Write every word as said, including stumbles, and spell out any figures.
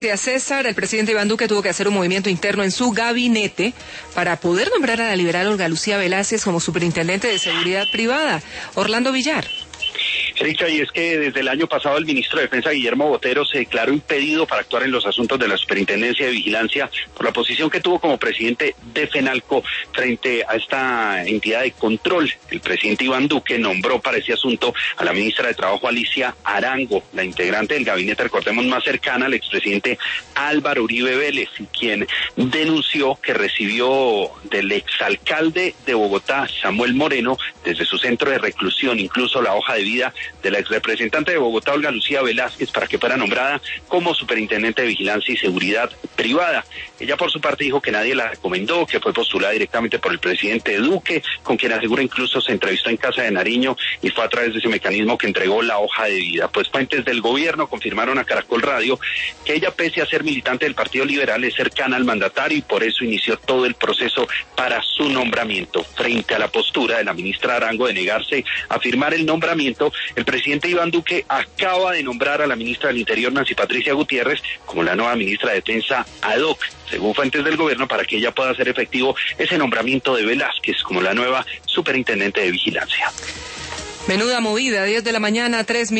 Gracias, César. El presidente Iván Duque tuvo que hacer un movimiento interno en su gabinete para poder nombrar a la liberal Olga Lucía Velázquez como superintendente de seguridad privada. Orlando Villar. Erika, y es que desde el año pasado el ministro de Defensa, Guillermo Botero, se declaró impedido para actuar en los asuntos de la Superintendencia de Vigilancia por la posición que tuvo como presidente de FENALCO frente a esta entidad de control. El presidente Iván Duque nombró para ese asunto a la ministra de Trabajo, Alicia Arango, la integrante del gabinete, recordemos, más cercana al expresidente Álvaro Uribe Vélez, quien denunció que recibió del exalcalde de Bogotá, Samuel Moreno, desde su centro de reclusión, incluso la hoja de vida de la exrepresentante de Bogotá, Olga Lucía Velázquez, para que fuera nombrada como superintendente de Vigilancia y Seguridad Privada. Ella, por su parte, dijo que nadie la recomendó, que fue postulada directamente por el presidente Duque, con quien asegura incluso se entrevistó en Casa de Nariño y fue a través de ese mecanismo que entregó la hoja de vida. Pues fuentes del gobierno confirmaron a Caracol Radio que ella, pese a ser militante del Partido Liberal, es cercana al mandatario y por eso inició todo el proceso para su nombramiento. Frente a la postura de la ministra Arango de negarse a firmar el nombramiento, el presidente Iván Duque acaba de nombrar a la ministra del Interior, Nancy Patricia Gutiérrez, como la nueva ministra de Defensa ad hoc, según fuentes del gobierno, para que ella pueda hacer efectivo ese nombramiento de Velázquez como la nueva superintendente de Vigilancia. Menuda movida, diez de la mañana, tres